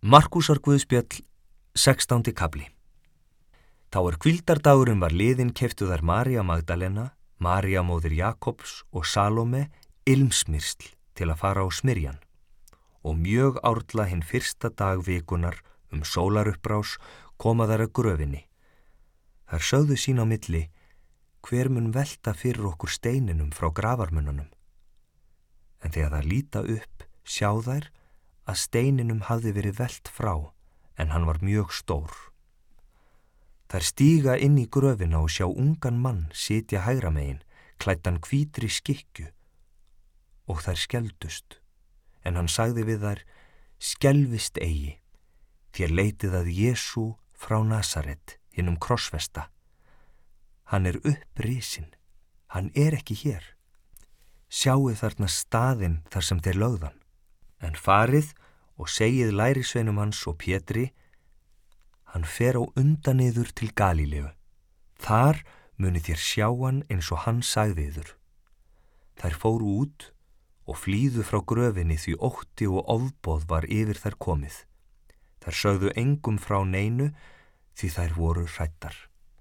Markúsar Guðspjall, 16. kafli. Þá hvíldardagurinn var liðinn keyptu þær María Magdalena, María móðir Jakobs og Salóme ilmsmyrsl til að fara á smyrjan. Og mjög árla hinn fyrsta dag vikunar sólarupprás koma þær að gröfinni. Þær sögðu sín á milli, hver mun velta fyrir okkur steininum frá grafarmununum? En þegar þær líta upp, sjá þær að steininum hafði verið velt frá, en hann var mjög stór. Þær stíga inn í gröfina og sjá ungan mann sitja hægra megin, klæddan hvítri skikkju, og þær skeldust. En hann sagði við þær, skelfist eigi, þér leitið að Jesú frá Nasaret, hinum krossfesta. Hann upprisinn, hann ekki hér. Sjáið þarna staðinn þar sem þeir lögðan. En farið og segið lærisveinum hans og Pétri, hann fer á undan yður til Galíleu. Þar munið þér sjá hann eins og hann sagði yður. Þær fóru út og flýðu frá gröfinni því ótti og ofboð var yfir þær komið. Þær sögðu engum frá neinu því þær voru hræddar.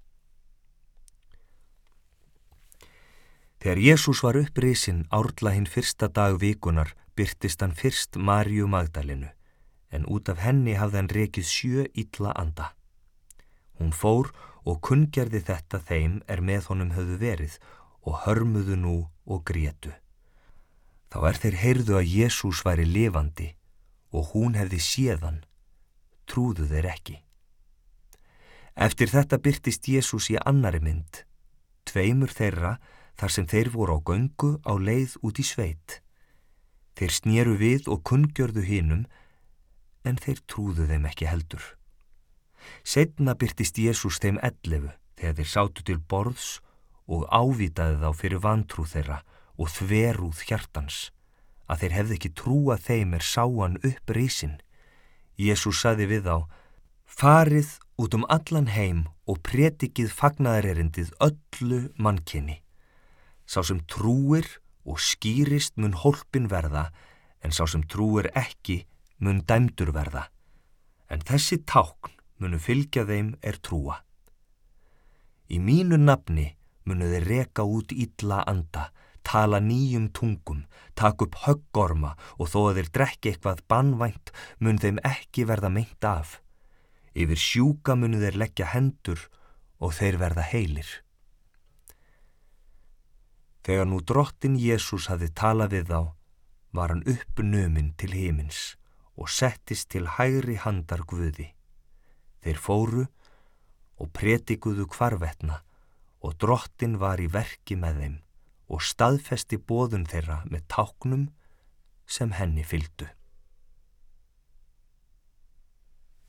Þegar Jesús var upprisinn árla hinn fyrsta dag vikunar birtist hann fyrst Maríu Magdalenu, en út af henni hafði hann rekið 7 illa anda. Hún fór og kunngerði þetta þeim með honum höfðu verið og hörmuðu nú og grétu. Þá þeir heyrðu að Jesús væri lifandi og hún hefði séð hann, trúðu þeir ekki. Eftir þetta birtist Jesús í annarri mynd, 2 þeirra þar sem þeir voru á göngu á leið út í sveit. Þeir snéru við og kunngjörðu hinum, en þeir trúðu þeim ekki heldur. Seinna birtist Jesús þeim 11 þegar þeir sátu til borðs og ávitaði þá fyrir vantrú þeirra og þverúð hjartans, að þeir hefði ekki trúað þeim sá hann upprisinn. Jesús sagði við þá, farið út allan heim og predikið fagnaðarerindið öllu mannkyni. Sá sem trúir og skýrist mun hólpin verða, en sá sem trúir ekki mun dæmdur verða. En þessi tákn munu fylgja þeim trúa. Í mínu nafni munu þeir reka út illa anda, tala nýjum tungum, taka upp höggorma og þó að þeir drekki eitthvað banvænt mun þeim ekki verða meint af. Yfir sjúka munu þeir leggja hendur og þeir verða heilir. Þegar nú drottinn Jesús hafði talað við þá, var hann uppnuminn til himins og settist til hægri handar Guði. Þeir fóru og predikuðu hvarvetna og drottinn var í verki með þeim og staðfesti boðun þeirra með táknum sem henni fylgdu.